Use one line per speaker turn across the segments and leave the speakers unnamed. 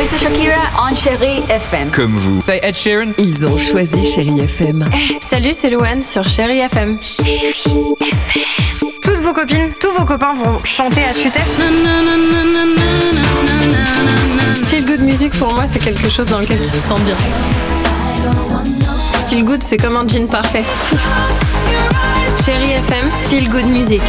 c'est Shakira on Chérie FM.
Comme vous.
C'est Ed Sheeran.
Ils ont choisi Chérie FM.
Salut, c'est Louane sur Chérie FM. Toutes vos copines, tous vos copains vont chanter à tue-tête. Feel good music pour moi, c'est quelque chose dans lequel tu te sens bien. Feel good, c'est comme un jean parfait. Chérie FM, feel good music.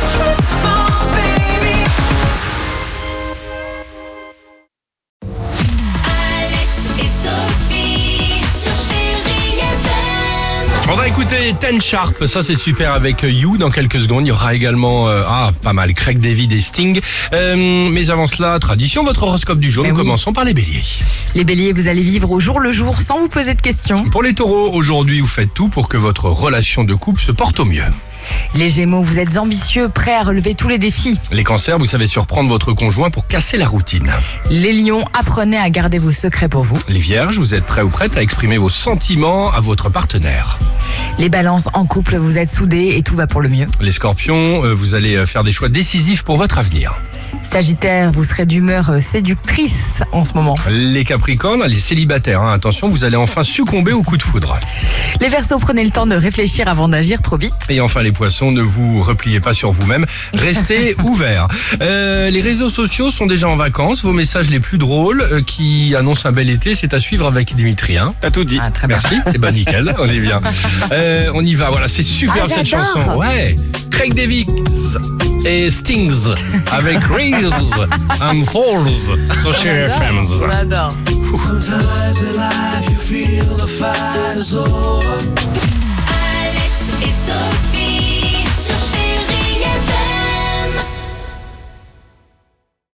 On va écouter Ten Sharp, ça c'est super avec You dans quelques secondes. Il y aura également, pas mal, Craig David et Sting. Mais avant cela, tradition, votre horoscope du jour. Nous commençons par les béliers.
Les béliers, vous allez vivre au jour le jour sans vous poser de questions.
Pour les taureaux, aujourd'hui vous faites tout pour que votre relation de couple se porte au mieux.
Les gémeaux, vous êtes ambitieux, prêts à relever tous les défis.
Les cancers, vous savez surprendre votre conjoint pour casser la routine.
Les lions, apprenez à garder vos secrets pour vous.
Les vierges, vous êtes prêts ou prêtes à exprimer vos sentiments à votre partenaire.
Les balances, en couple, vous êtes soudés et tout va pour le mieux.
Les scorpions, vous allez faire des choix décisifs pour votre avenir.
Sagittaire, vous serez d'humeur séductrice en ce moment.
Les capricornes, les célibataires, attention, vous allez enfin succomber au coup de foudre.
Les verseaux, prenez le temps de réfléchir avant d'agir trop vite.
Et enfin les poissons, ne vous repliez pas sur vous-même, restez ouverts. Les réseaux sociaux sont déjà en vacances, vos messages les plus drôles qui annoncent un bel été, c'est à suivre avec Dimitri.
T'as tout dit.
Ah, très bien.
Merci, c'est bon, nickel, on est bien. On y va, voilà, c'est super cette chanson. Ouais, Craig David et Stings avec Reels and Falls sur Chérie FM.
J'adore.
Sometimes in life you feel the fight is over.
Alex et Sophie.